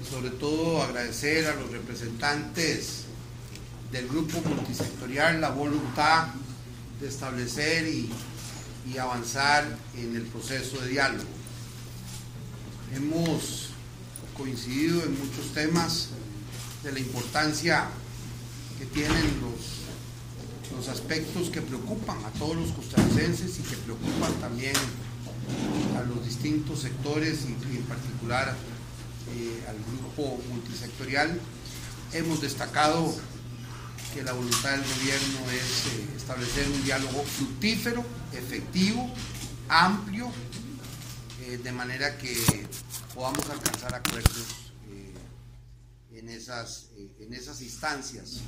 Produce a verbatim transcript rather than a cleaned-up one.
y sobre todo agradecer a los representantes del grupo multisectorial la voluntad de establecer y, y avanzar en el proceso de diálogo. Hemos coincidido en muchos temas de la importancia que tienen los, los aspectos que preocupan a todos los costarricenses y que preocupan también a los distintos sectores y, y en particular eh, al grupo multisectorial. Hemos destacado que la voluntad del gobierno es eh, establecer un diálogo fructífero, efectivo, amplio, eh, de manera que podamos alcanzar acuerdos eh, en, esas, eh, en esas instancias.